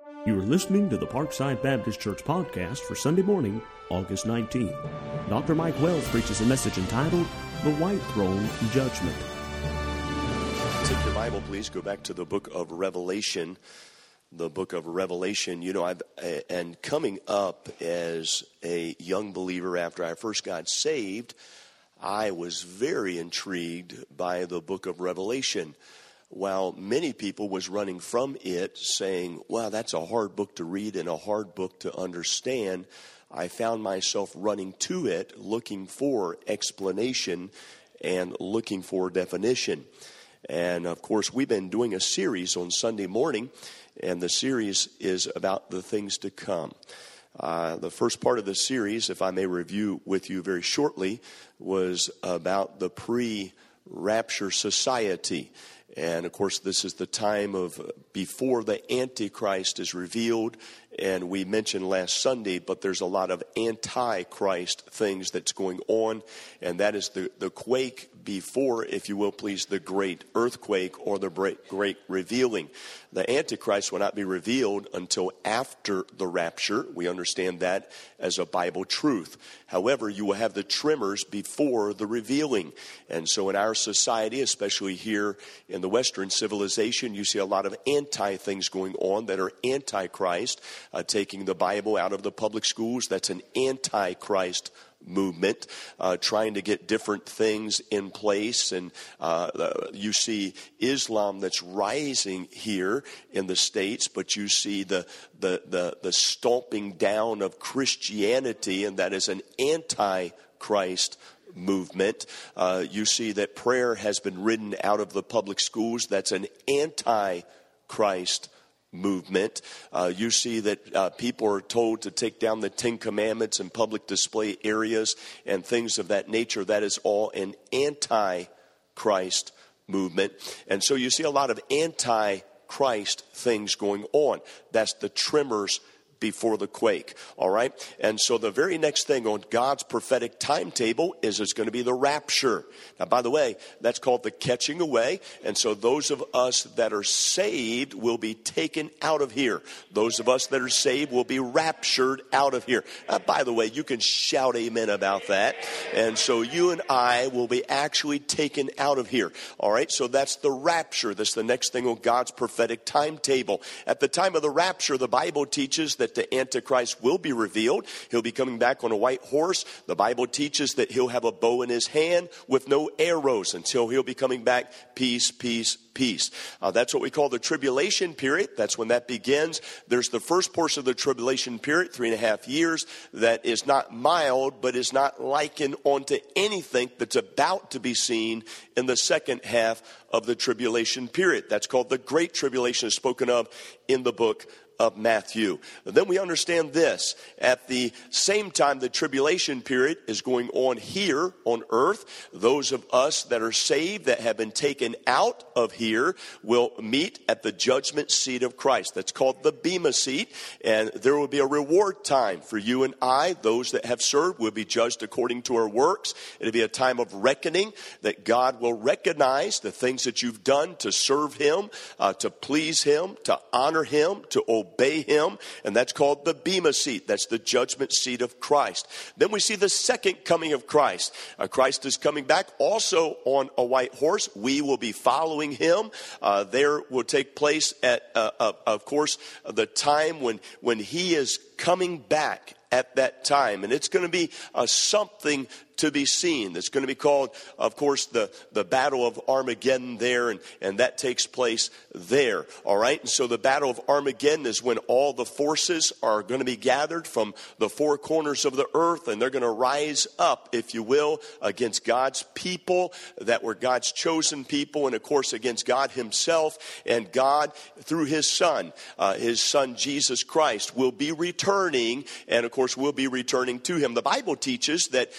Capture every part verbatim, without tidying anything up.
You are listening to the Parkside Baptist Church podcast for Sunday morning, August nineteenth. Doctor Mike Wells preaches a message entitled, The White Throne Judgment. Take your Bible, please. Go back to the book of Revelation. The book of Revelation. You know, I've, and coming up as a young believer after I first got saved, I was very intrigued by the book of Revelation. While many people was running from it saying, wow, that's a hard book to read and a hard book to understand, I found myself running to it, looking for explanation and looking for definition. And of course, we've been doing a series on Sunday morning, and the series is about the things to come. Uh, the first part of the series, if I may review with you very shortly, was about the pre-rapture society. And, of course, this is the time of before the Antichrist is revealed. And we mentioned last Sunday, but there's a lot of anti-Christ things that's going on. And that is the, the quake before, if you will, please, the great earthquake or the great revealing. The Antichrist will not be revealed until after the rapture. We understand that as a Bible truth. However, you will have the tremors before the revealing. And so in our society, especially here in the Western civilization, you see a lot of anti-things going on that are anti-Christ. Uh, taking the Bible out of the public schools, that's an anti-Christ movement, uh, trying to get different things in place. And uh, you see Islam that's rising here in the States, but you see the, the, the, the stomping down of Christianity, and that is an anti-Christ movement. Uh, you see that prayer has been ridden out of the public schools. That's an anti-Christ movement. Uh, you see that uh, people are told to take down the Ten Commandments in public display areas and things of that nature. That is all an anti-Christ movement. And so you see a lot of anti-Christ things going on. That's the tremors before the quake, all right? And so the very next thing on God's prophetic timetable is it's going to be the rapture. Now, by the way, that's called the catching away. And so those of us that are saved will be taken out of here. Those of us that are saved will be raptured out of here. Uh, by the way, you can shout amen about that. And so you and I will be actually taken out of here, all right? So that's the rapture. That's the next thing on God's prophetic timetable. At the time of the rapture, the Bible teaches that the Antichrist will be revealed. He'll be coming back on a white horse. The Bible teaches that he'll have a bow in his hand with no arrows until he'll be coming back. Peace, peace, peace. Uh, that's what we call the tribulation period. That's when that begins. There's the first portion of the tribulation period, three and a half years, that is not mild, but is not likened onto anything that's about to be seen in the second half of the tribulation period. That's called the Great Tribulation, spoken of in the book of Matthew. And then we understand this. At the same time the tribulation period is going on here on earth, those of us that are saved, that have been taken out of here, will meet at the judgment seat of Christ. That's called the Bema seat. And there will be a reward time for you and I. Those that have served will be judged according to our works. It'll be a time of reckoning that God will recognize the things that you've done to serve him, uh, to please him, to honor him, to obey Obey him, and that's called the Bema seat. That's the judgment seat of Christ. Then we see the second coming of Christ. Uh, Christ is coming back also on a white horse. We will be following him. Uh, there will take place at, uh, uh, of course, the time when when he is coming back at that time, and it's going to be uh, something to be seen. It's going to be called, of course, the, the Battle of Armageddon there, and, and that takes place there, all right? And so the Battle of Armageddon is when all the forces are going to be gathered from the four corners of the earth, and they're going to rise up, if you will, against God's people that were God's chosen people, and, of course, against God himself. And God, through his Son, uh, his Son Jesus Christ, will be returning, and, of course, will be returning to him. The Bible teaches that there will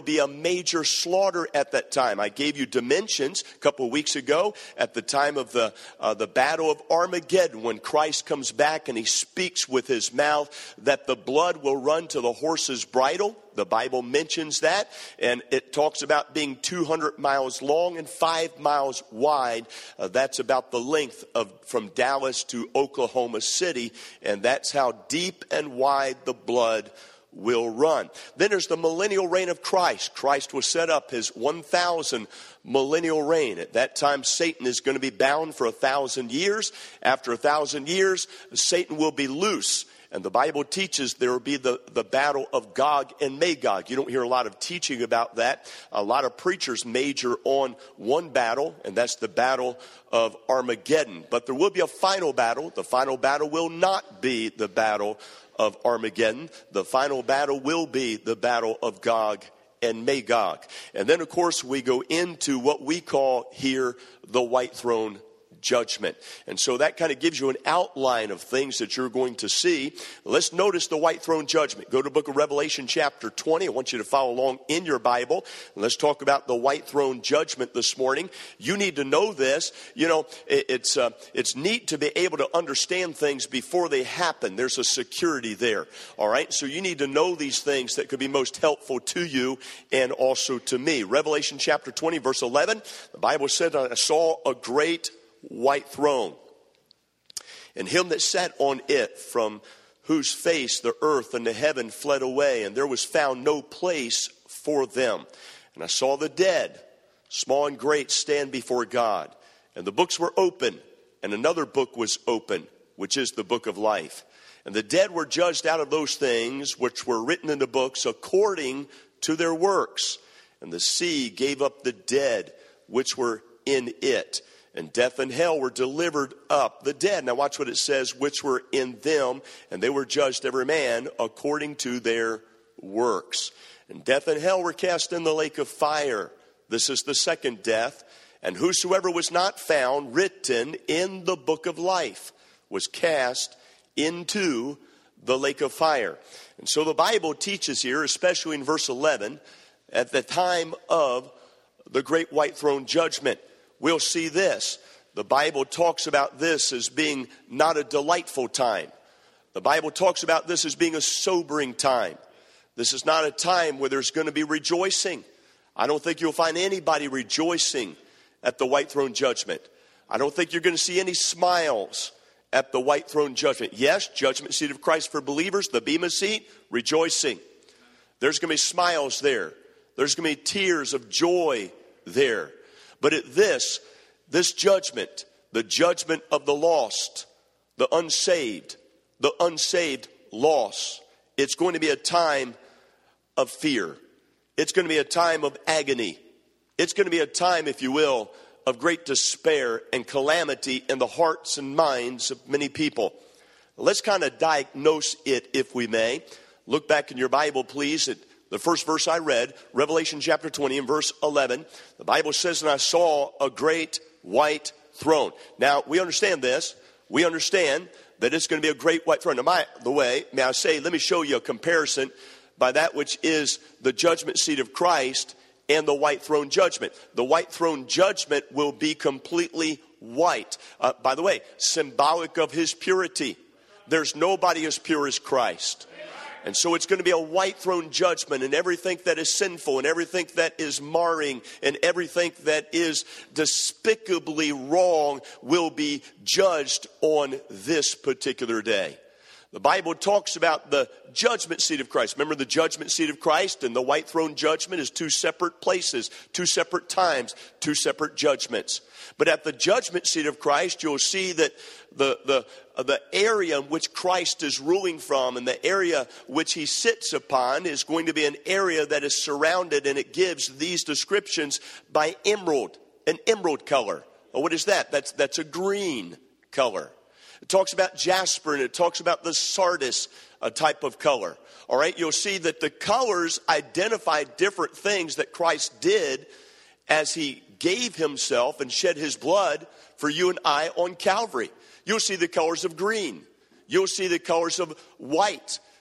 will be a major slaughter at that time. I gave you dimensions a couple of weeks ago at the time of the uh, the battle of Armageddon, when Christ comes back and he speaks with his mouth that the blood will run to the horse's bridle. The Bible mentions that, and it talks about being two hundred miles long and five miles wide. Uh, that's about the length of from Dallas to Oklahoma City, and that's how deep and wide the blood will run. Then there's the millennial reign of Christ. Christ will set up his one thousand millennial reign. At that time, Satan is going to be bound for a thousand years. After a thousand years, Satan will be loose. And the Bible teaches there will be the, the battle of Gog and Magog. You don't hear a lot of teaching about that. A lot of preachers major on one battle, and that's the battle of Armageddon. But there will be a final battle. The final battle will not be the battle of Armageddon. The final battle will be the battle of Gog and Magog. And then, of course, we go into what we call here the white throne judgment. And so that kind of gives you an outline of things that you're going to see. Let's notice the white throne judgment. Go to the book of Revelation chapter twenty. I want you to follow along in your Bible. And let's talk about the white throne judgment this morning. You need to know this. You know, it, it's uh, it's neat to be able to understand things before they happen. There's a security there. All right. So you need to know these things that could be most helpful to you and also to me. Revelation chapter twenty, verse eleven. The Bible said, I saw a great white throne, and him that sat on it, from whose face the earth and the heaven fled away, and there was found no place for them. And I saw the dead, small and great, stand before God, and the books were open, and another book was open, which is the book of life. And the dead were judged out of those things which were written in the books according to their works. And the sea gave up the dead which were in it. And death and hell were delivered up the dead. Now watch what it says, which were in them, and they were judged every man according to their works. And death and hell were cast in the lake of fire. This is the second death. And whosoever was not found written in the book of life was cast into the lake of fire. And so the Bible teaches here, especially in verse eleven, at the time of the great white throne judgment, we'll see this. The Bible talks about this as being not a delightful time. The Bible talks about this as being a sobering time. This is not a time where there's going to be rejoicing. I don't think you'll find anybody rejoicing at the white throne judgment. I don't think you're going to see any smiles at the white throne judgment. Yes, judgment seat of Christ for believers, the bema seat, rejoicing. There's going to be smiles there. There's going to be tears of joy there. But at this, this judgment, the judgment of the lost, the unsaved, the unsaved lost, it's going to be a time of fear. It's going to be a time of agony. It's going to be a time, if you will, of great despair and calamity in the hearts and minds of many people. Let's kind of diagnose it, if we may. Look back in your Bible, please, at the first verse I read, Revelation chapter twenty and verse eleven. The Bible says, and I saw a great white throne. Now, we understand this. We understand that it's going to be a great white throne. Now, by the way, may I say, let me show you a comparison by that which is the judgment seat of Christ and the white throne judgment. The white throne judgment will be completely white. Uh, by the way, symbolic of his purity. There's nobody as pure as Christ. And so it's going to be a white throne judgment, and everything that is sinful and everything that is marring and everything that is despicably wrong will be judged on this particular day. The Bible talks about the judgment seat of Christ. Remember, the judgment seat of Christ and the white throne judgment is two separate places, two separate times, two separate judgments. But at the judgment seat of Christ, you'll see that the, the, uh, the area in which Christ is ruling from and the area which he sits upon is going to be an area that is surrounded, and it gives these descriptions by emerald, an emerald color. Well, what is that? That's, that's a green color. It talks about jasper, and it talks about the sardis uh, type of color. All right, you'll see that the colors identify different things that Christ did as he gave himself and shed his blood for you and I on Calvary. You'll see the colors of green. You'll see the colors of white.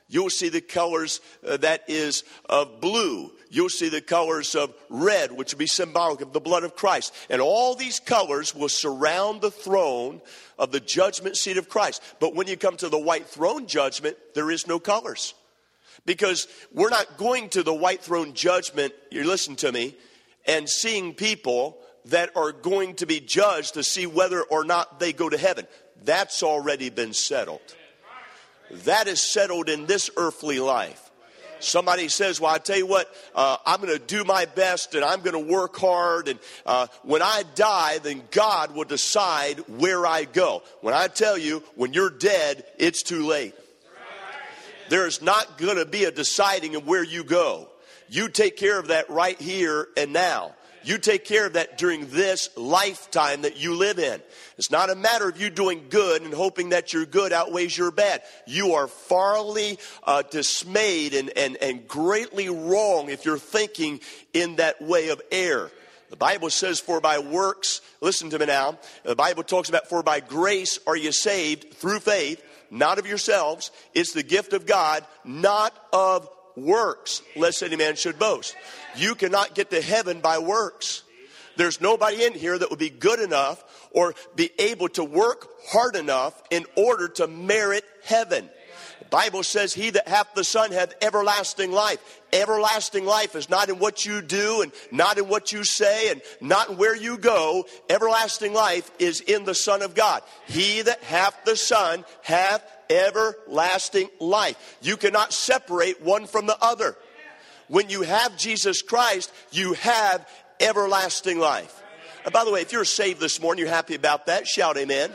You'll see the colors uh, that is of blue. You'll see the colors of red, which will be symbolic of the blood of Christ. And all these colors will surround the throne of the judgment seat of Christ. But when you come to the white throne judgment, there is no colors. Because we're not going to the white throne judgment, you listen to me, and seeing people that are going to be judged to see whether or not they go to heaven. That's already been settled. That is settled in this earthly life. Somebody says, well, I tell you what, uh, I'm going to do my best and I'm going to work hard. And uh, when I die, then God will decide where I go. When I tell you, when you're dead, it's too late. There's not going to be a deciding of where you go. You take care of that right here and now. You take care of that during this lifetime that you live in. It's not a matter of you doing good and hoping that your good outweighs your bad. You are farly uh, dismayed and, and, and greatly wrong if you're thinking in that way of error. The Bible says, for by works, listen to me now, the Bible talks about, for by grace are you saved through faith, not of yourselves. It's the gift of God, not of works, lest any man should boast. You cannot get to heaven by works. There's nobody in here that would be good enough or be able to work hard enough in order to merit heaven. The Bible says, he that hath the Son hath everlasting life. Everlasting life is not in what you do and not in what you say and not in where you go. Everlasting life is in the Son of God. He that hath the Son hath everlasting life. You cannot separate one from the other. When you have Jesus Christ, you have everlasting life. And by the way, if you're saved this morning, you're happy about that, shout amen.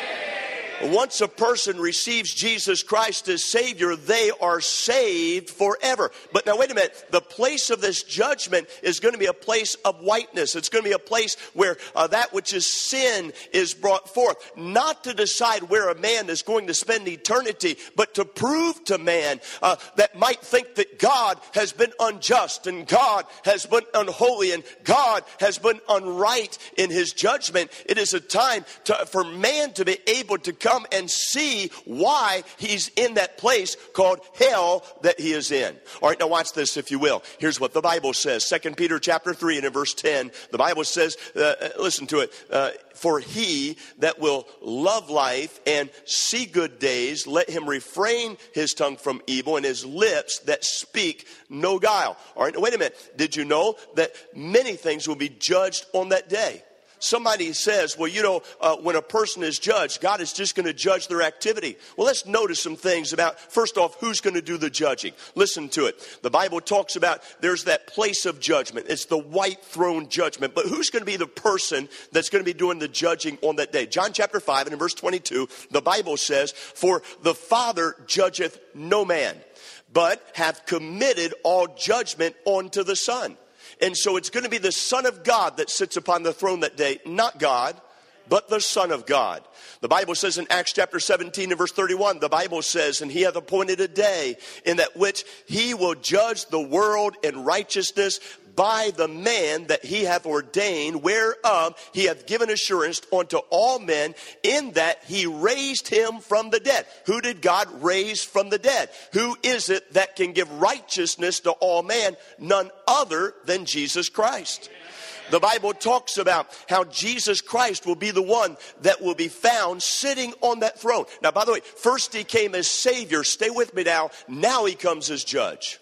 Once a person receives Jesus Christ as Savior, they are saved forever. But now wait a minute. The place of this judgment is going to be a place of whiteness. It's going to be a place where uh, that which is sin is brought forth. Not to decide where a man is going to spend eternity, but to prove to man uh, that might think that God has been unjust and God has been unholy and God has been unright in his judgment. It is a time to, for man to be able to come and see why he's in that place called hell that he is in. All right, now watch this if you will. Here's what the Bible says. Second Peter chapter three and in verse ten, the Bible says, uh, listen to it, uh, for he that will love life and see good days, let him refrain his tongue from evil and his lips that speak no guile. All right, now wait a minute. Did you know that many things will be judged on that day? Somebody says, well, you know, uh, when a person is judged, God is just going to judge their activity. Well, let's notice some things about, first off, who's going to do the judging. Listen to it. The Bible talks about there's that place of judgment. It's the white throne judgment. But who's going to be the person that's going to be doing the judging on that day? John chapter five and in verse twenty-two, the Bible says, for the Father judgeth no man, but hath committed all judgment unto the Son. And so it's going to be the Son of God that sits upon the throne that day, not God, but the Son of God. The Bible says in Acts chapter seventeen and verse thirty-one, the Bible says, and he hath appointed a day in that which he will judge the world in righteousness by the man that he hath ordained, whereof he hath given assurance unto all men, in that he raised him from the dead. Who did God raise from the dead? Who is it that can give righteousness to all men? None other than Jesus Christ. The Bible talks about how Jesus Christ will be the one that will be found sitting on that throne. Now, by the way, first he came as Savior. Stay with me now. Now he comes as Judge.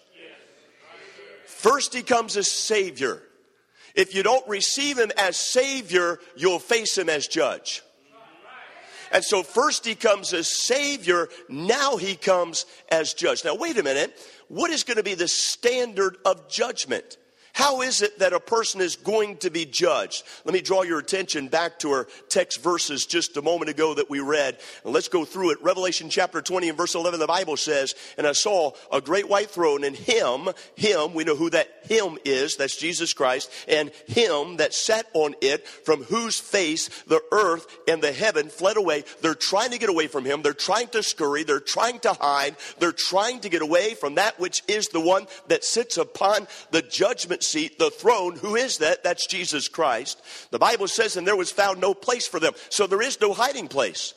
First he comes as Savior. If you don't receive him as Savior, you'll face him as Judge. And so first he comes as Savior, now he comes as Judge. Now wait a minute, what is going to be the standard of judgment? How is it that a person is going to be judged? Let me draw your attention back to our text verses just a moment ago that we read. And let's go through it. Revelation chapter twenty and verse eleven, the Bible says, and I saw a great white throne, and him, him, we know who that him is, that's Jesus Christ, and him that sat on it, from whose face the earth and the heaven fled away. They're trying to get away from him. They're trying to scurry. They're trying to hide. They're trying to get away from that which is the one that sits upon the judgment seat, the throne. Who is that? That's Jesus Christ. The Bible says, and there was found no place for them. So there is no hiding place.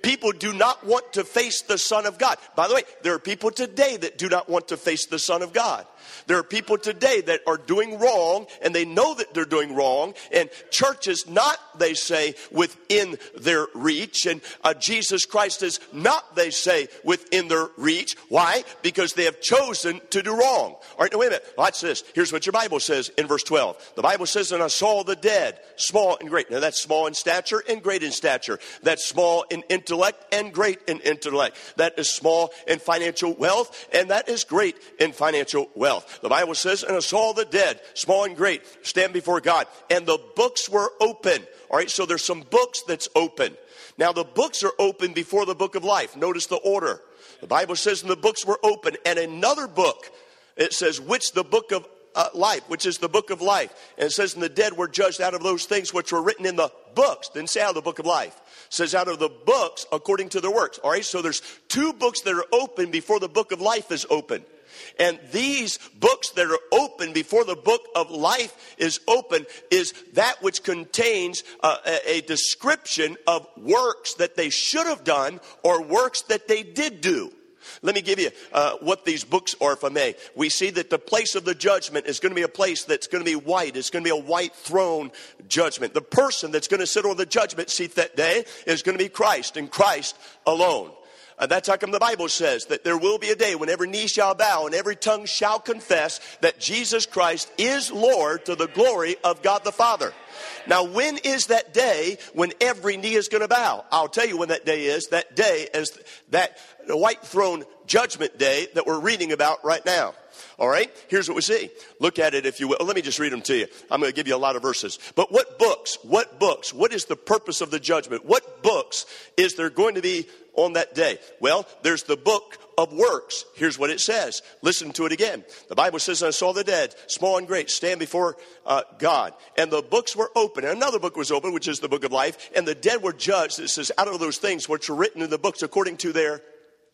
People do not want to face the Son of God. By the way, there are people today that do not want to face the Son of God. There are people today that are doing wrong, and they know that they're doing wrong, and church is not, they say, within their reach, and uh, Jesus Christ is not, they say, within their reach. Why? Because they have chosen to do wrong. All right, now wait a minute. Watch this. Here's what your Bible says in verse twelve. The Bible says, and I saw the dead, small and great. Now that's small in stature and great in stature. That's small in intellect and great in intellect. That is small in financial wealth, and that is great in financial wealth. The Bible says, and I saw the dead, small and great, stand before God. And the books were open. All right, so there's some books that's open. Now the books are open before the book of life. Notice the order. The Bible says, and the books were open. And another book, it says, which the book of uh, life, which is the book of life. And it says, and the dead were judged out of those things which were written in the books. Didn't say out of the book of life. It says out of the books according to their works. All right, so there's two books that are open before the book of life is open. And these books that are open before the book of life is open is that which contains uh, a, a description of works that they should have done or works that they did do. Let me give you uh, what these books are, if I may. We see that the place of the judgment is going to be a place that's going to be white. It's going to be a white throne judgment. The person that's going to sit on the judgment seat that day is going to be Christ and Christ alone. Uh, that's how come the Bible says that there will be a day when every knee shall bow and every tongue shall confess that Jesus Christ is Lord to the glory of God the Father. Now, when is that day when every knee is going to bow? I'll tell you when that day is. That day is that white throne judgment day that we're reading about right now. All right, here's what we see. Look at it if you will. Let me just read them to you. I'm going to give you a lot of verses. But what books, what books, what is the purpose of the judgment? What books is there going to be on that day? Well, there's the book of works. Here's what it says. Listen to it again. The Bible says, I saw the dead, small and great, stand before uh, God. And the books were open. And another book was open, which is the book of life. And the dead were judged. It says, out of those things which were written in the books according to their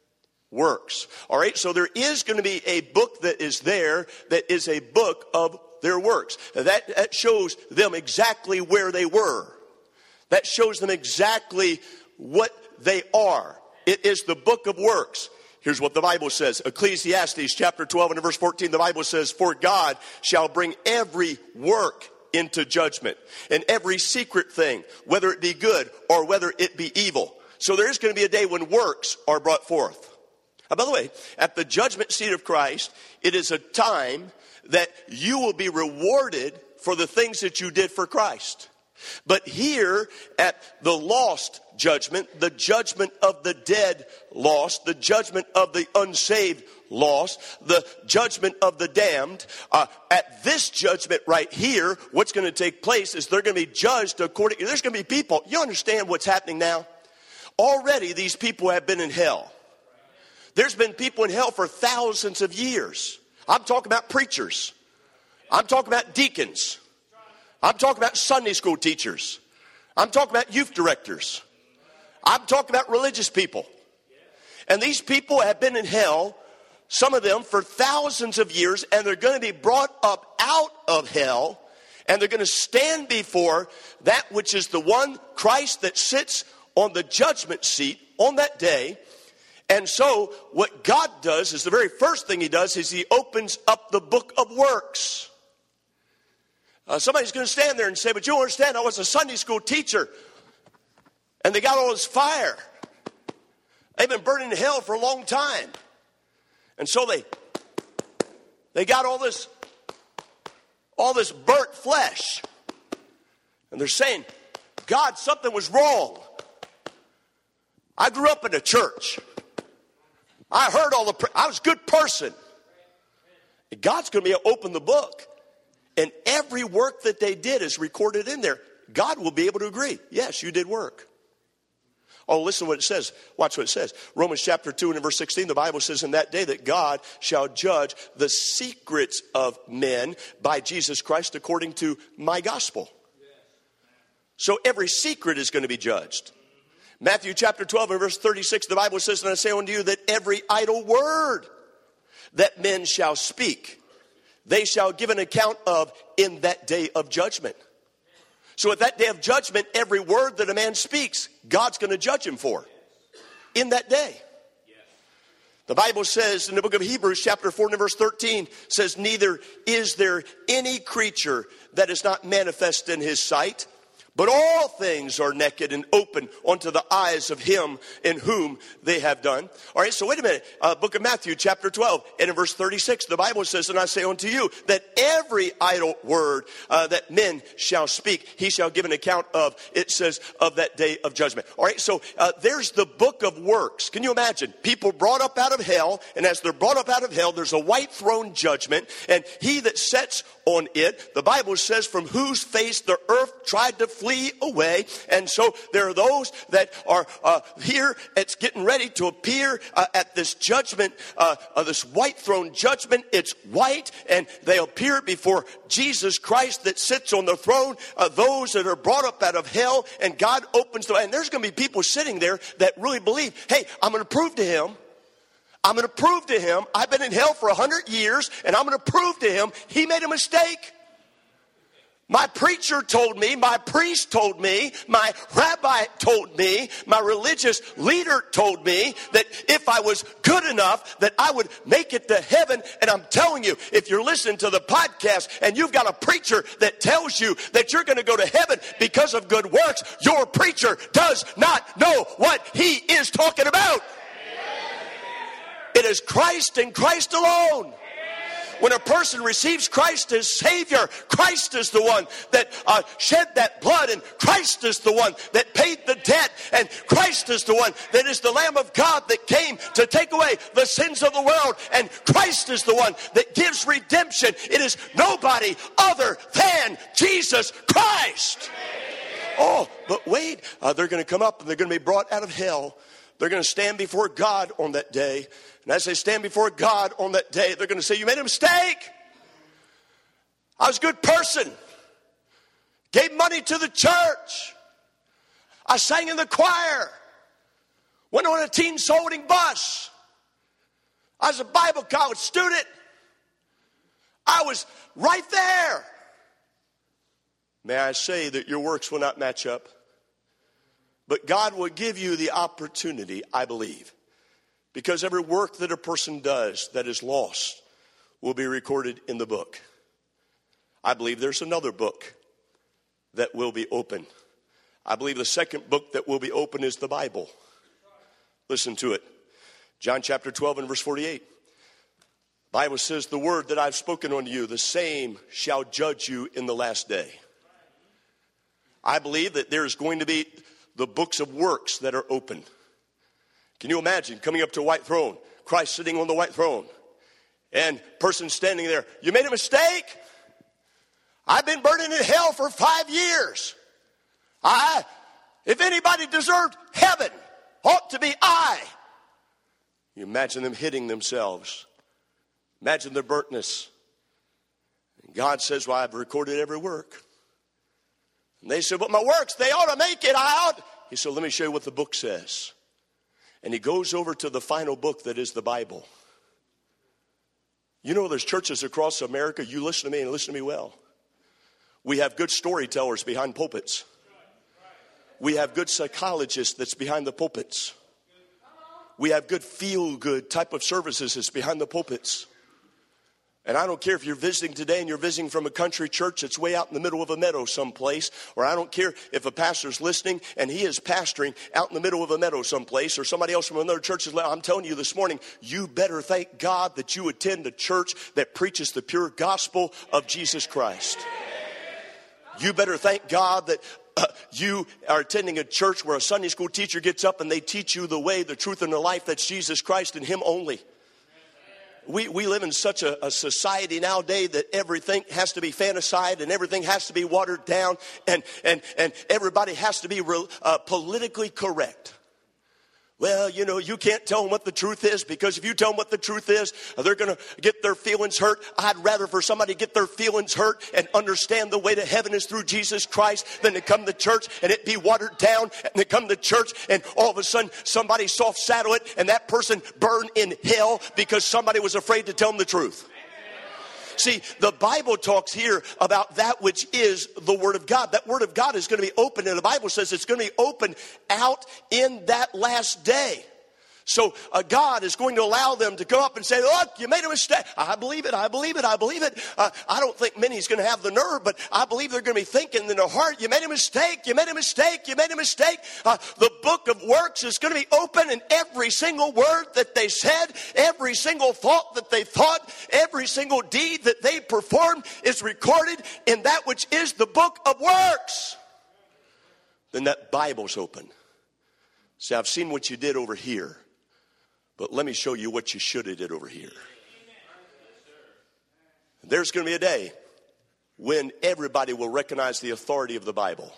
works. All right, so there is going to be a book that is there that is a book of their works. That, that shows them exactly where they were. That shows them exactly what they are. It is the book of works. Here's what the Bible says. Ecclesiastes chapter twelve and verse fourteen, the Bible says, for God shall bring every work into judgment, and every secret thing, whether it be good or whether it be evil. So there is going to be a day when works are brought forth. Uh, by the way, at the judgment seat of Christ, it is a time that you will be rewarded for the things that you did for Christ. But here at the lost judgment, the judgment of the dead lost, the judgment of the unsaved lost, the judgment of the damned, uh, at this judgment right here, what's going to take place is they're going to be judged according, there's going to be people, you understand what's happening now? Already these people have been in hell. There's been people in hell for thousands of years. I'm talking about preachers. I'm talking about deacons. I'm talking about Sunday school teachers. I'm talking about youth directors. I'm talking about religious people. And these people have been in hell, some of them for thousands of years, and they're going to be brought up out of hell, and they're going to stand before that which is the one Christ that sits on the judgment seat on that day. And so what God does is the very first thing he does is he opens up the book of works. Uh, somebody's going to stand there and say, but you don't understand, I was a Sunday school teacher. And they got all this fire. They've been burning in hell for a long time. And so they they got all this, all this burnt flesh. And they're saying, God, something was wrong. I grew up in a church. I heard all the, I was a good person. And God's going to be able to open the book. And every work that they did is recorded in there. God will be able to agree. Yes, you did work. Oh, listen to what it says. Watch what it says. Romans chapter two and in verse sixteen, the Bible says, in that day that God shall judge the secrets of men by Jesus Christ according to my gospel. So every secret is going to be judged. Matthew chapter twelve and verse thirty-six, the Bible says, and I say unto you that every idle word that men shall speak, they shall give an account of in that day of judgment. So at that day of judgment, every word that a man speaks, God's going to judge him for. in that day. The Bible says in the book of Hebrews chapter four and verse thirteen says, neither is there any creature that is not manifest in his sight, but all things are naked and open unto the eyes of him in whom they have done. All right, so wait a minute. Uh, book of Matthew chapter twelve and in verse thirty-six, the Bible says, and I say unto you that every idle word uh, that men shall speak, he shall give an account of, it says, of that day of judgment. All right, so uh, there's the book of works. Can you imagine? People brought up out of hell, and as they're brought up out of hell, there's a white throne judgment, and he that sits on it, the Bible says, from whose face the earth tried to flee away. And so there are those that are uh, here. It's getting ready to appear uh, at this judgment, uh, uh, this white throne judgment. It's white, and they appear before Jesus Christ that sits on the throne. Uh, those that are brought up out of hell, and God opens the, and there's going to be people sitting there that really believe, hey, I'm going to prove to him. I'm going to prove to him, I've been in hell for a hundred years, and I'm going to prove to him he made a mistake. My preacher told me, my priest told me, my rabbi told me, my religious leader told me that if I was good enough, that I would make it to heaven. And I'm telling you, if you're listening to the podcast and you've got a preacher that tells you that you're going to go to heaven because of good works, your preacher does not know what he is talking about. It is Christ and Christ alone. When a person receives Christ as Savior, Christ is the one that uh, shed that blood, and Christ is the one that paid the debt, and Christ is the one that is the Lamb of God that came to take away the sins of the world, and Christ is the one that gives redemption. It is nobody other than Jesus Christ. Oh, but wait, uh, they're going to come up and they're going to be brought out of hell. They're going to stand before God on that day. And as they stand before God on that day, they're going to say, you made a mistake. I was a good person. Gave money to the church. I sang in the choir. Went on a teen soul winning bus. I was a Bible college student. I was right there. May I say that your works will not match up. But God will give you the opportunity, I believe. Because every work that a person does that is lost will be recorded in the book. I believe there's another book that will be open. I believe the second book that will be open is the Bible. Listen to it. John chapter twelve and verse forty-eight. The Bible says, the word that I've spoken unto you, the same shall judge you in the last day. I believe that there is going to be the books of works that are open. Can you imagine coming up to a white throne, Christ sitting on the white throne, and person standing there, you made a mistake? I've been burning in hell for five years. I, if anybody deserved heaven, ought to be I. You imagine them hitting themselves. Imagine their burntness. And God says, well, I've recorded every work. And they said, but my works, they ought to make it out. He said, let me show you what the book says. And he goes over to the final book that is the Bible. You know, there's churches across America. You listen to me and listen to me well. We have good storytellers behind pulpits. We have good psychologists that's behind the pulpits. We have good feel-good type of services that's behind the pulpits. And I don't care if you're visiting today and you're visiting from a country church that's way out in the middle of a meadow someplace, or I don't care if a pastor's listening and he is pastoring out in the middle of a meadow someplace, or somebody else from another church is listening. I'm telling you this morning, you better thank God that you attend a church that preaches the pure gospel of Jesus Christ. You better thank God that uh, you are attending a church where a Sunday school teacher gets up and they teach you the way, the truth, and the life that's Jesus Christ and Him only. We we live in such a, a society nowadays that everything has to be fantasized and everything has to be watered down, and and and everybody has to be real, uh, politically correct. Well, you know, you can't tell them what the truth is, because if you tell them what the truth is, they're going to get their feelings hurt. I'd rather for somebody to get their feelings hurt and understand the way to heaven is through Jesus Christ than to come to church and it be watered down, and to come to church and all of a sudden somebody soft saddle it and that person burn in hell because somebody was afraid to tell them the truth. See, the Bible talks here about that which is the Word of God. That Word of God is going to be open, and the Bible says it's going to be open out in that last day. So uh, God is going to allow them to go up and say, look, you made a mistake. I believe it, I believe it, I believe it. Uh, I don't think many's going to have the nerve, but I believe they're going to be thinking in their heart, you made a mistake, you made a mistake, you made a mistake. Uh, the book of works is going to be open, and every single word that they said, every single thought that they thought, every single deed that they performed is recorded in that which is the book of works. Then that Bible's open. See, I've seen what you did over here. But let me show you what you should have did over here. There's going to be a day when everybody will recognize the authority of the Bible.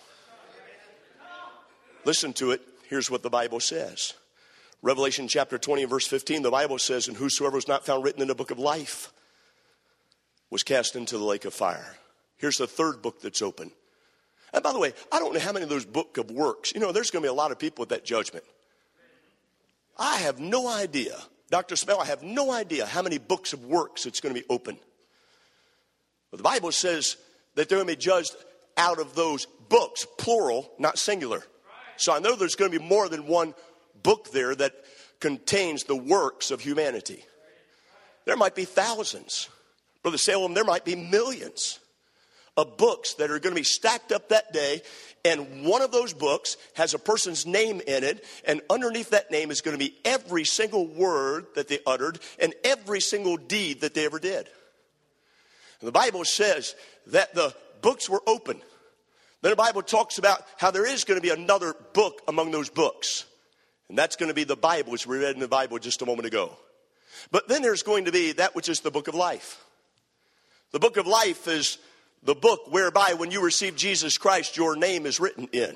Listen to it. Here's what the Bible says. Revelation chapter twenty and verse fifteen, the Bible says, and whosoever was not found written in the book of life was cast into the lake of fire. Here's the third book that's open. And by the way, I don't know how many of those book of works. You know, there's going to be a lot of people at that judgment. I have no idea, Doctor Smell, I have no idea how many books of works it's going to be open. But the Bible says that they're going to be judged out of those books, plural, not singular. So I know there's going to be more than one book there that contains the works of humanity. There might be thousands. Brother Salem, there might be millions of books that are going to be stacked up that day, and one of those books has a person's name in it, and underneath that name is going to be every single word that they uttered and every single deed that they ever did. And the Bible says that the books were open. Then the Bible talks about how there is going to be another book among those books, and that's going to be the Bible, which we read in the Bible just a moment ago. But then there's going to be that which is the book of life. The book of life is the book whereby when you receive Jesus Christ, your name is written in.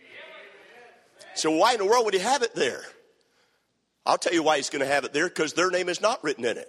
So why in the world would he have it there? I'll tell you why he's going to have it there, because their name is not written in it.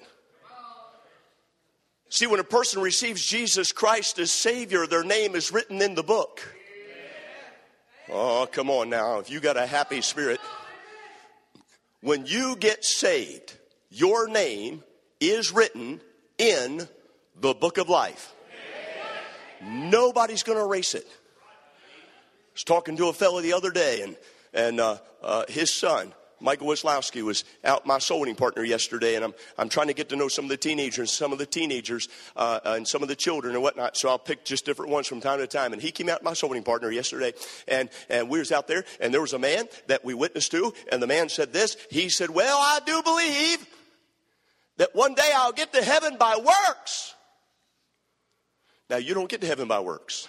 See, when a person receives Jesus Christ as Savior, their name is written in the book. Oh, come on now. If you got a happy spirit. When you get saved, your name is written in the book of life. Nobody's going to erase it. I was talking to a fellow the other day, and and uh, uh, his son, Michael Wislowski, was out, my soul winning partner, yesterday, and I'm I'm trying to get to know some of the teenagers, some of the teenagers, uh, and some of the children and whatnot. So I'll pick just different ones from time to time. And he came out, my soul winning partner, yesterday, and and we was out there, and there was a man that we witnessed to, and the man said this. He said, "Well, I do believe that one day I'll get to heaven by works." Now, you don't get to heaven by works.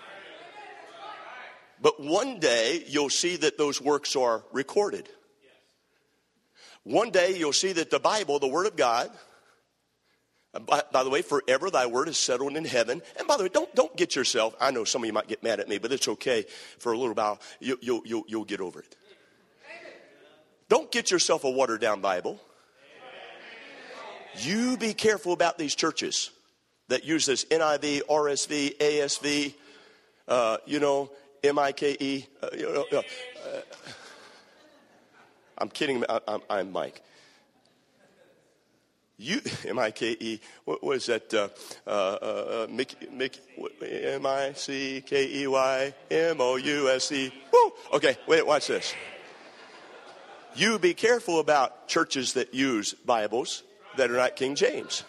But one day, you'll see that those works are recorded. One day, you'll see that the Bible, the Word of God, by, by the way, forever thy word is settled in heaven. And by the way, don't don't get yourself, I know some of you might get mad at me, but it's okay for a little while. You, you'll, you'll, you'll get over it. Don't get yourself a watered-down Bible. You be careful about these churches that use this N I V, R S V, A S V, uh, you know, M I K E. Uh, you know, uh, I'm kidding. I, I'm, I'm Mike. You, M I K E. What was that? Uh, uh, uh, Mickey, Mickey, M I C K E Y M O U S E. Woo! Okay, wait, watch this. You be careful about churches that use Bibles that are not King James.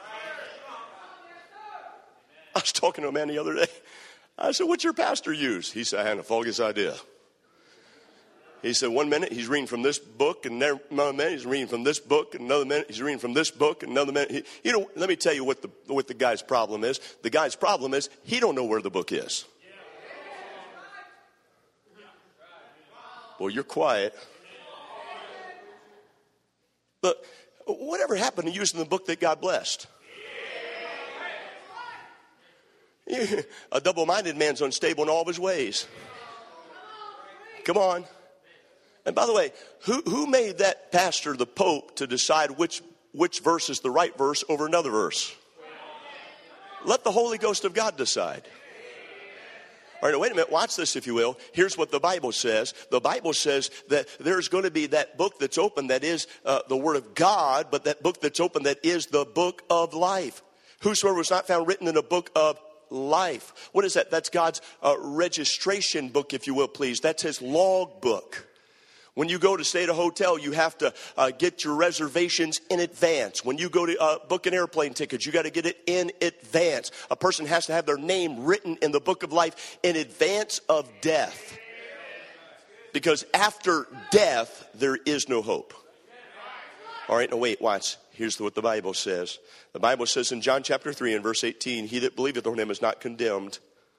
I was talking to a man the other day. I said, "What's your pastor use?" He said, "I had the foggiest idea." He said, one minute he's reading from this book, and another minute he's reading from this book, and another minute he's reading from this book, and another minute. He, you know, let me tell you what the what the guy's problem is. The guy's problem is he don't know where the book is. Well, you're quiet. But whatever happened to using the book that God blessed? A double-minded man's unstable in all of his ways. Come on. And by the way, who who made that pastor the Pope to decide which which verse is the right verse over another verse? Let the Holy Ghost of God decide. All right, now wait a minute. Watch this, if you will. Here's what the Bible says. The Bible says that there's going to be that book that's open that is uh, the Word of God, but that book that's open that is the book of life. Whosoever was not found written in the book of life. What is that? That's God's uh, registration book, if you will, please. That's his log book. When you go to stay at a hotel, you have to uh, get your reservations in advance. When you go to uh, book an airplane ticket, you got to get it in advance. A person has to have their name written in the book of life in advance of death. Because after death, there is no hope. All right, now wait, watch. Here's what the Bible says. The Bible says in John chapter three and verse eighteen, he that believeth on him is not condemned,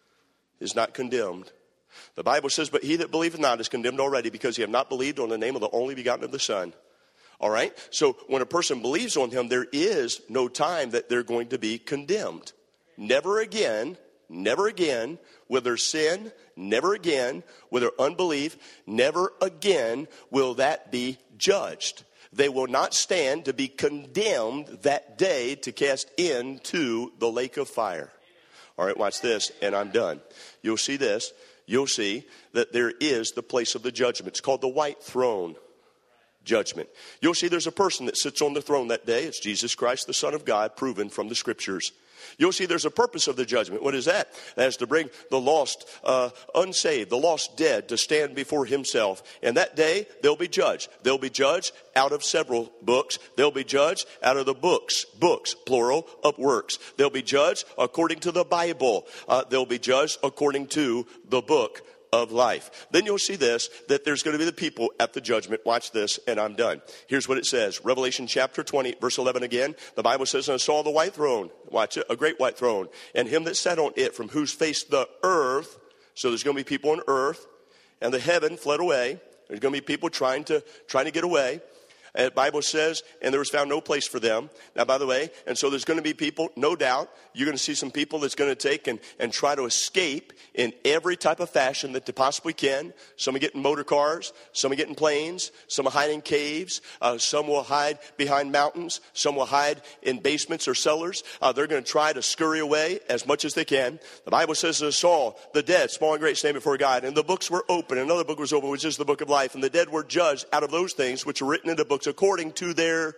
is not condemned. The Bible says, but he that believeth not is condemned already, because he have not believed on the name of the only begotten of the Son. All right? So when a person believes on him, there is no time that they're going to be condemned. Never again, never again will their sin, never again will their unbelief, never again will that be judged. They will not stand to be condemned that day to cast into the lake of fire. All right, watch this, and I'm done. You'll see this. You'll see that there is the place of the judgment. It's called the white throne judgment. You'll see there's a person that sits on the throne that day. It's Jesus Christ, the Son of God, proven from the Scriptures. You'll see there's a purpose of the judgment. What is that? That is to bring the lost, uh, unsaved, the lost dead to stand before himself. And that day, they'll be judged. They'll be judged out of several books. They'll be judged out of the books, books, plural, of works. They'll be judged according to the Bible. Uh, they'll be judged according to the book of life. Then you'll see this, that there's going to be the people at the judgment. Watch this, and I'm done. Here's what it says. Revelation chapter twenty, verse eleven again. The Bible says, and I saw the white throne. Watch it, a great white throne. And him that sat on it, from whose face the earth, so there's going to be people on earth, and the heaven fled away. There's going to be people trying to, trying to get away. And the Bible says, and there was found no place for them. Now, by the way, and so there's going to be people, no doubt, you're going to see some people that's going to take and, and try to escape in every type of fashion that they possibly can. Some are getting motor cars, some are getting planes, some are hiding in caves, uh, some will hide behind mountains, some will hide in basements or cellars. Uh, they're going to try to scurry away as much as they can. The Bible says, I saw the dead, small and great, stand before God, and the books were open. Another book was open, which is the book of life, and the dead were judged out of those things which are written in the books according to their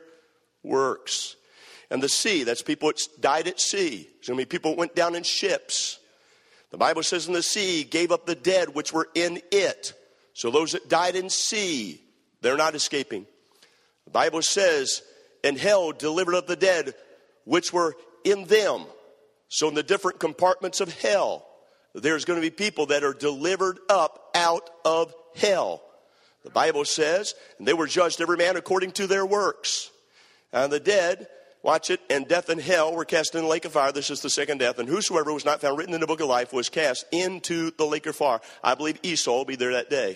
works. And the sea, that's people that died at sea. There's going to be people that went down in ships. The Bible says, in the sea gave up the dead which were in it. So those that died in sea, they're not escaping. The Bible says, and hell delivered up the dead which were in them. So in the different compartments of hell, there's going to be people that are delivered up out of hell. The Bible says, and they were judged every man according to their works. And the dead, watch it, and death and hell were cast in the lake of fire. This is the second death. And whosoever was not found written in the book of life was cast into the lake of fire. I believe Esau will be there that day.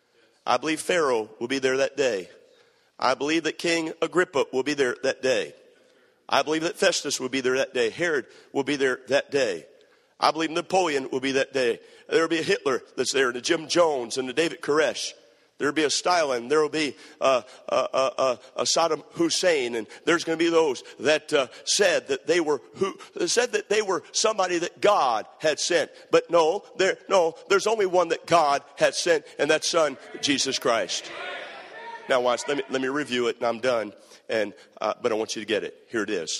I believe Pharaoh will be there that day. I believe that King Agrippa will be there that day. I believe that Festus will be there that day. Herod will be there that day. I believe Napoleon will be that day. There will be a Hitler that's there, and a Jim Jones, and a David Koresh. There will be a Stalin. There will be uh, uh, uh, uh, a Saddam Hussein, and there's going to be those that uh, said that they were who said that they were somebody that God had sent. But no, there no, there's only one that God had sent, and that's Son Jesus Christ. Now watch. Let me let me review it, and I'm done. And uh, but I want you to get it. Here it is.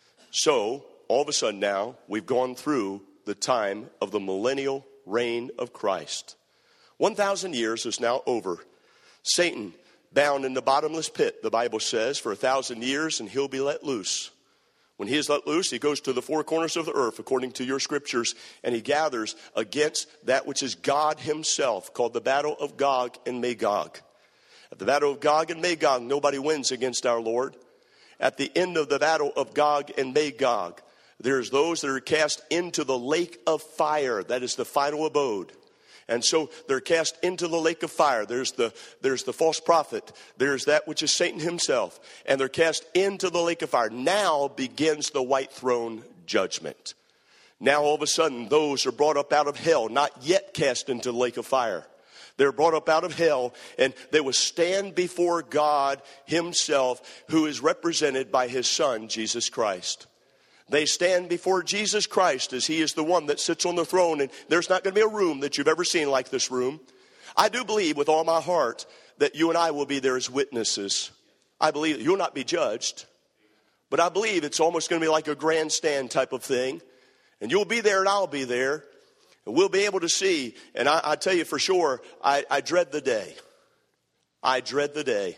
So all of a sudden now we've gone through the time of the millennial reign of Christ. One thousand years is now over. Satan bound in the bottomless pit, the Bible says, for a thousand years, and he'll be let loose. When he is let loose, he goes to the four corners of the earth, according to your scriptures, and he gathers against that which is God himself, called the battle of Gog and Magog. At the battle of Gog and Magog, nobody wins against our Lord. At the end of the battle of Gog and Magog, there's those that are cast into the lake of fire. That is the final abode. And so they're cast into the lake of fire. There's the, there's the false prophet. There's that which is Satan himself. And they're cast into the lake of fire. Now begins the white throne judgment. Now all of a sudden those are brought up out of hell, not yet cast into the lake of fire. They're brought up out of hell, and they will stand before God himself, who is represented by his Son, Jesus Christ. They stand before Jesus Christ as he is the one that sits on the throne. And there's not going to be a room that you've ever seen like this room. I do believe with all my heart that you and I will be there as witnesses. I believe you'll not be judged. But I believe it's almost going to be like a grandstand type of thing. And you'll be there and I'll be there. And we'll be able to see. And I, I tell you for sure, I, I dread the day. I dread the day.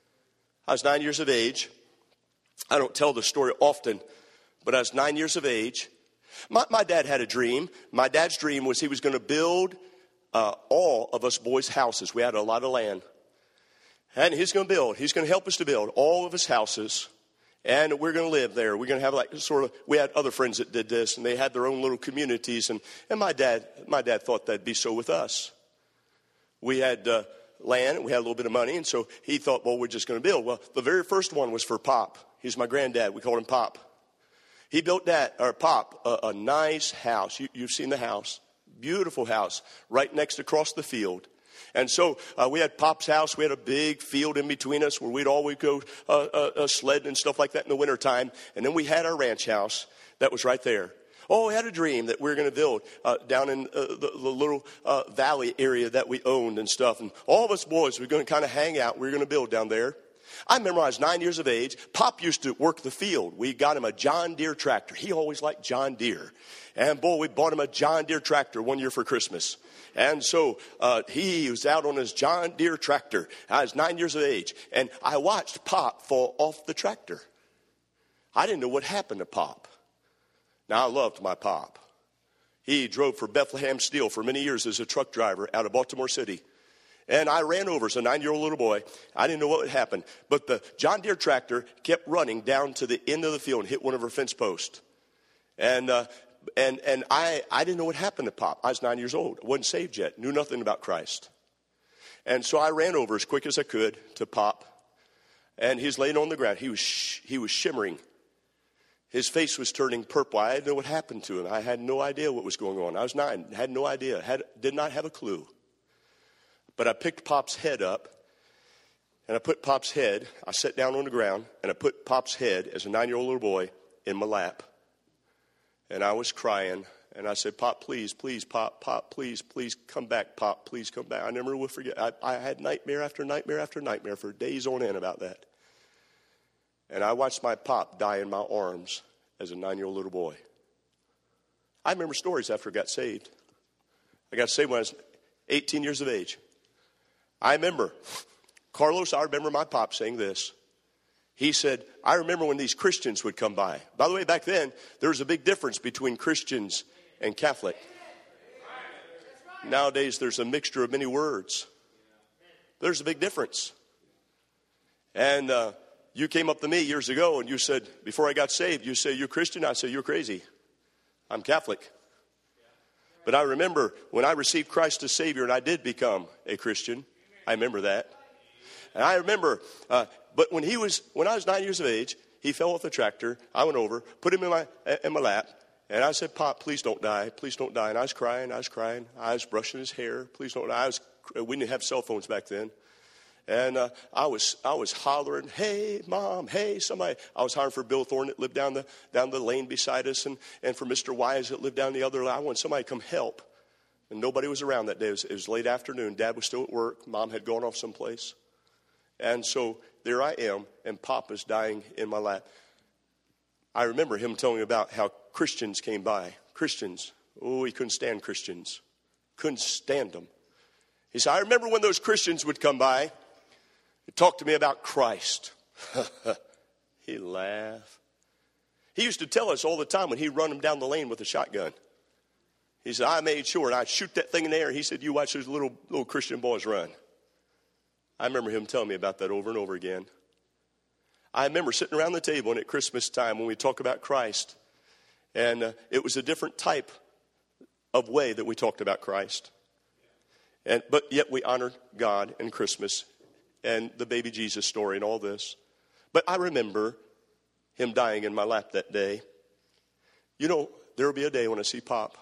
I was nine years of age. I don't tell the story often, but I was nine years of age. My, my dad had a dream. My dad's dream was he was going to build uh, all of us boys' houses. We had a lot of land. And he's going to build. He's going to help us to build all of his houses. And we're going to live there. We're going to have like sort of, we had other friends that did this, and they had their own little communities. And, and my dad, my dad thought that'd be so with us. We had uh, land, and we had a little bit of money, and so he thought, well, we're just going to build. Well, the very first one was for Pop. He's my granddad. We called him Pop. He built that, or Pop, a, a nice house. You, you've seen the house. Beautiful house, right next across the field. And so uh, we had Pop's house. We had a big field in between us where we'd always go uh, uh, uh, sledding and stuff like that in the wintertime. And then we had our ranch house that was right there. Oh, we had a dream that we were going to build uh, down in uh, the, the little uh, valley area that we owned and stuff. And all of us boys were going to kind of hang out. We were going to build down there. I remember I was nine years of age. Pop used to work the field. We got him a John Deere tractor. He always liked John Deere. And, boy, we bought him a John Deere tractor one year for Christmas. And so uh, he was out on his John Deere tractor. I was nine years of age. And I watched Pop fall off the tractor. I didn't know what happened to Pop. Now, I loved my Pop. He drove for Bethlehem Steel for many years as a truck driver out of Baltimore City. And I ran over as a nine-year-old little boy. I didn't know what would happen. But the John Deere tractor kept running down to the end of the field and hit one of our fence posts. And uh, and and I, I didn't know what happened to Pop. I was nine years old. I wasn't saved yet. Knew nothing about Christ. And so I ran over as quick as I could to Pop. And he's laying on the ground. He was sh- he was shimmering. His face was turning purple. I didn't know what happened to him. I had no idea what was going on. I was nine. Had no idea. Had did not have a clue. But I picked Pop's head up, and I put Pop's head, I sat down on the ground, and I put Pop's head, as a nine-year-old little boy, in my lap. And I was crying, and I said, Pop, please, please, Pop, Pop, please, please come back, Pop, please come back. I never will forget. I, I had nightmare after nightmare after nightmare for days on end about that. And I watched my Pop die in my arms as a nine-year-old little boy. I remember stories after I got saved. I got saved when I was eighteen years of age. I remember, Carlos, I remember my Pop saying this. He said, I remember when these Christians would come by. By the way, back then, there was a big difference between Christians and Catholic. Nowadays, there's a mixture of many words. There's a big difference. And uh, you came up to me years ago and you said, before I got saved, you said, you're Christian? I said, you're crazy. I'm Catholic. But I remember when I received Christ as Savior and I did become a Christian. I remember that. And I remember, uh, but when he was, when I was nine years of age, he fell off the tractor. I went over, put him in my in my lap, and I said, Pop, please don't die. Please don't die. And I was crying. I was crying. I was brushing his hair. Please don't die. I was, we didn't have cell phones back then. And uh, I was I was hollering, hey, Mom, hey, somebody. I was hollering for Bill Thorne that lived down the down the lane beside us, and, and for Mister Wise that lived down the other lane. I wanted somebody to come help. And nobody was around that day. It was, it was late afternoon. Dad was still at work. Mom had gone off someplace. And so there I am, and Pop is dying in my lap. I remember him telling me about how Christians came by. Christians. Oh, he couldn't stand Christians. Couldn't stand them. He said, I remember when those Christians would come by and talk to me about Christ. He laughed. He used to tell us all the time when he'd run them down the lane with a shotgun. He said, I made sure, and I'd shoot that thing in the air. He said, you watch those little little Christian boys run. I remember him telling me about that over and over again. I remember sitting around the table and at Christmas time when we talk about Christ, and uh, it was a different type of way that we talked about Christ. And but yet we honored God in Christmas and the baby Jesus story and all this. But I remember him dying in my lap that day. You know, there will be a day when I see Pop.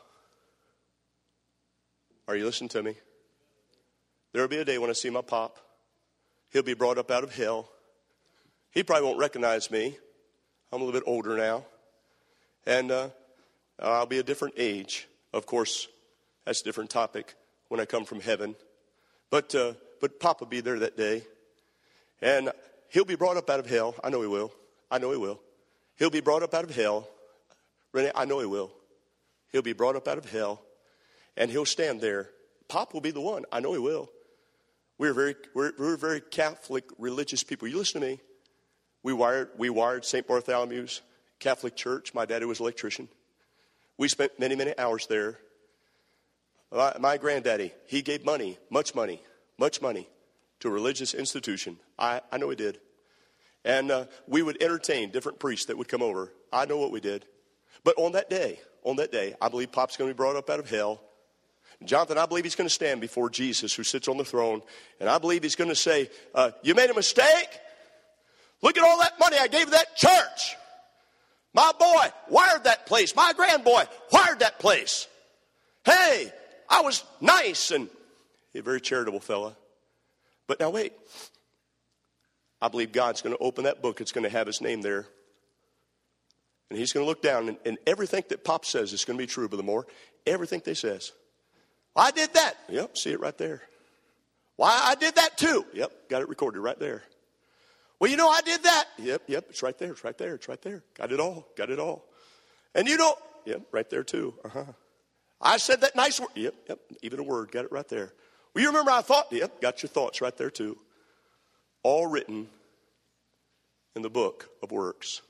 Are you listening to me? There will be a day when I see my Pop. He'll be brought up out of hell. He probably won't recognize me. I'm a little bit older now. And uh, I'll be a different age. Of course, that's a different topic when I come from heaven. But uh, but Pop will be there that day. And he'll be brought up out of hell. I know he will. I know he will. He'll be brought up out of hell. Renee, I know he will. He'll be brought up out of hell. And he'll stand there. Pop will be the one. I know he will. We're very, we're, we're very Catholic, religious people. You listen to me. We wired, we wired Saint Bartholomew's Catholic Church. My daddy was an electrician. We spent many, many hours there. My, my granddaddy, he gave money, much money, much money to a religious institution. I, I know he did. And uh, we would entertain different priests that would come over. I know what we did. But on that day, on that day, I believe Pop's going to be brought up out of hell. Jonathan, I believe he's going to stand before Jesus who sits on the throne. And I believe he's going to say, uh, you made a mistake? Look at all that money I gave that church. My boy wired that place. My grandboy wired that place. Hey, I was nice and a very charitable fella. But now wait. I believe God's going to open that book. It's going to have his name there. And he's going to look down, and, and everything that Pop says is going to be true, Brother Moore. Everything they says. I did that. Yep, see it right there. Why, I did that too. Yep, got it recorded right there. Well, you know, I did that. Yep, yep, it's right there, it's right there, it's right there. Got it all, got it all. And you know, yep, right there too. Uh-huh. I said that nice word. Yep, yep, even a word, got it right there. Well, you remember I thought? Yep, got your thoughts right there too. All written in the book of works.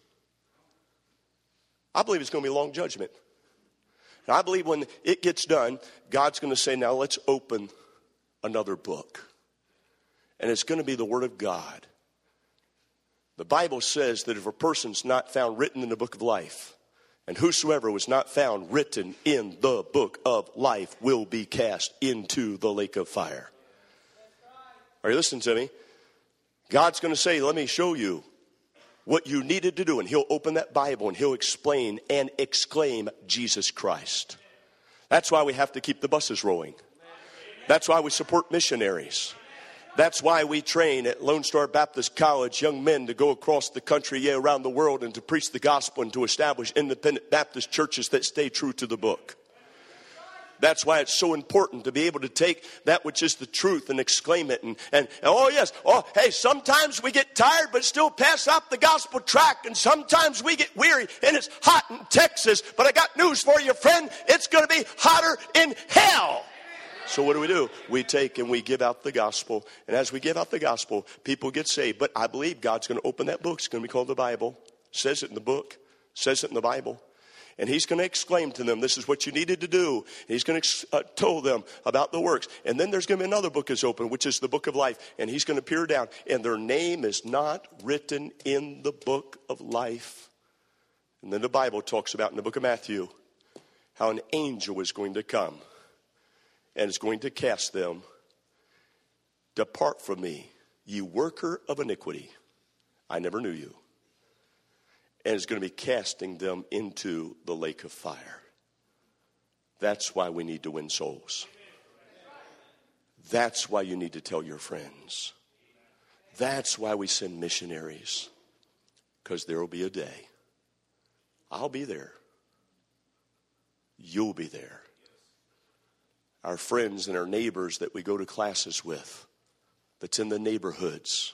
I believe it's going to be a long judgment. And I believe when it gets done, God's going to say, now let's open another book. And it's going to be the Word of God. The Bible says that if a person's not found written in the book of life, and whosoever was not found written in the book of life will be cast into the lake of fire. Are you listening to me? God's going to say, let me show you what you needed to do. And he'll open that Bible and he'll explain and exclaim Jesus Christ. That's why we have to keep the buses rolling. That's why we support missionaries. That's why we train at Lone Star Baptist College young men to go across the country, yeah, around the world, and to preach the gospel and to establish independent Baptist churches that stay true to the book. That's why it's so important to be able to take that which is the truth and exclaim it. And, and, and oh, yes, oh, hey, sometimes we get tired but still pass out the gospel tract. And sometimes we get weary and it's hot in Texas. But I got news for you, friend. It's going to be hotter in hell. So what do we do? We take and we give out the gospel. And as we give out the gospel, people get saved. But I believe God's going to open that book. It's going to be called the Bible. Says it in the book. Says it in the Bible. And he's going to exclaim to them, this is what you needed to do. And he's going to uh, tell them about the works. And then there's going to be another book that's open, which is the book of life. And he's going to peer down. And their name is not written in the book of life. And then the Bible talks about in the book of Matthew how an angel is going to come and is going to cast them. Depart from me, ye worker of iniquity. I never knew you. And is going to be casting them into the lake of fire. That's why we need to win souls. That's why you need to tell your friends. That's why we send missionaries. Because there will be a day. I'll be there. You'll be there. Our friends and our neighbors that we go to classes with, that's in the neighborhoods,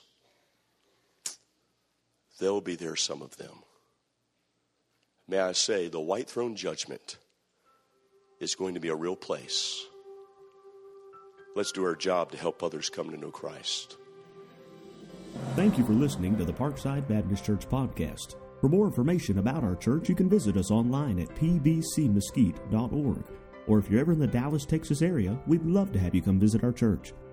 they'll be there, some of them. May I say, the white throne judgment is going to be a real place. Let's do our job to help others come to know Christ. Thank you for listening to the Parkside Baptist Church podcast. For more information about our church, you can visit us online at p b c mesquite dot org. Or if you're ever in the Dallas, Texas area, we'd love to have you come visit our church.